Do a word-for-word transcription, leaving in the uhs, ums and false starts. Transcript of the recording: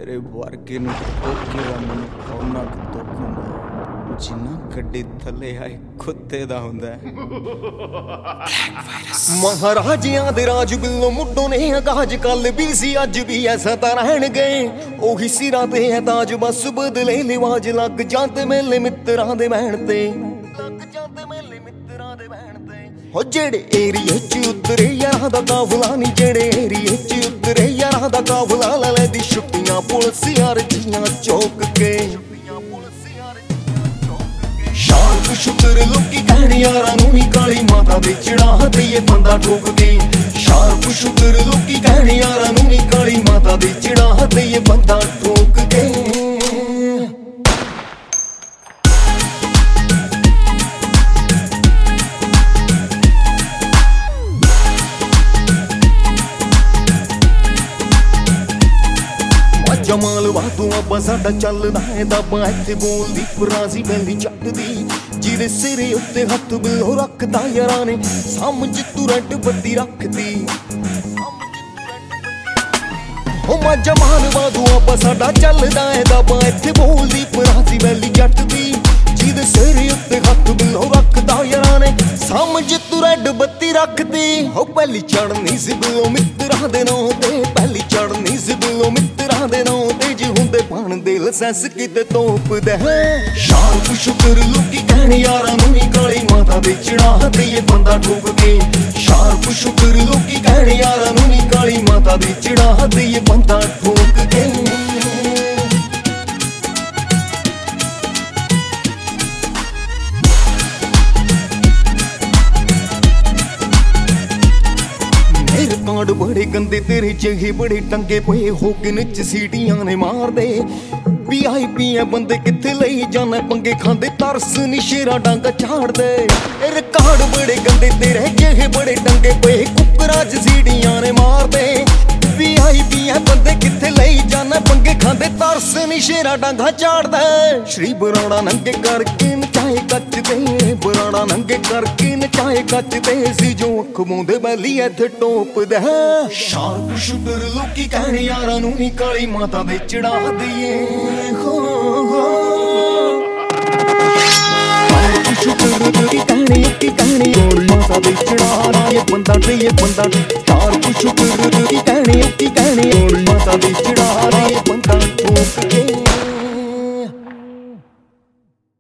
तेरे वर्गे नूं ठोके दा मैनूं उन्ना क दुख हुंदा जिन्ना गड्डी थल्ले आए कुत्ते दा हुंदा महाराजियां दे राज बिल्लों मुड्डों ने अगाज कल भी सी अज भी ऐसा तां रहण गए ओही सिरां ते है ताज बस बदले लिवाज लग जाते मेले मित्रां दे बहण ते लग जाते मेले मित्रां दे बहण ते हो जेड़े एरिए च उतरे यारां दा काफला नी जेड़े एरिए च उतरे यारां दा काफला ले दी छुट्टियां पुलिस यार जियां चौक के शार्प शुक्र लोकी कहण यारां नूं नी काली माता दे चढ़ा ते ये बंदा ठोक के शार्प शुक्र लोकी कहण यारां नूं नी काली माता दे चढ़ा ते ये बंदा ठोक के जमाल वादू अब्बा साडा चलदा है दब्बा इत्थे बोलदी फराजी बैली चटदी जिहदे सिरे उत्ते हत्थ बिलो रखदा यारां ने समझ तू रट बत्ती रखदी ओ मा जमाल वादू अब्बा साडा चलदा है दब्बा इत्थे बोलदी फराजी बैली चटदी जिहदे सिरे उत्ते हत्थ बिलो रखदा यारां ने समझ तू रट बत्ती रखदी हो पहली चढ़नी सी बिलो मित्रां दे नां ते पहली चढ़नी सी बिलो मित्रां दे नां ते जी हुंदे पाण दे लसैंस किते तोपदे है शार्प शुक्र लोकी कहण यारां नूं नी काली माता दे चढ़ा ते ये बंदा ठोक के शार्प शुक्र लोकी कहण यारां नूं नी काली माता दे चढ़ा ते ये बंदा ठोक के कांड बड़े गंदे तेरे जहे बड़े टंगे पे हो के निच सीटियां ने मार दे वी आई पी है बंदे किथे लई जाना पंगे खांदे तरस नी शेरा डांगा झाड़ दे रिकॉर्ड बड़े गंदे तेरे जहे बड़े टंगे पे कुकरा च सीटियां ने मार दे वी आई पी है बंदे किथे लई जाना पंगे खांदे तरस नी शेरा डांगा झाड़ दे श्री बराड़ा नंगे करके नचाए कच दे बराड़ा नंगे करके नचाए कच दे सी जो अख मूंदे बैली इत्थे टोप दे शार्प शुक्र लोकी कहण यारां नूं नी काली माता दे चढ़ा दईए हो हो शुक्र लोकी कहण की कहण काली माता दे चढ़ा ये बंदा ते ये बंदा शार्प शुक्र लोकी कहण की कहण काली माता दे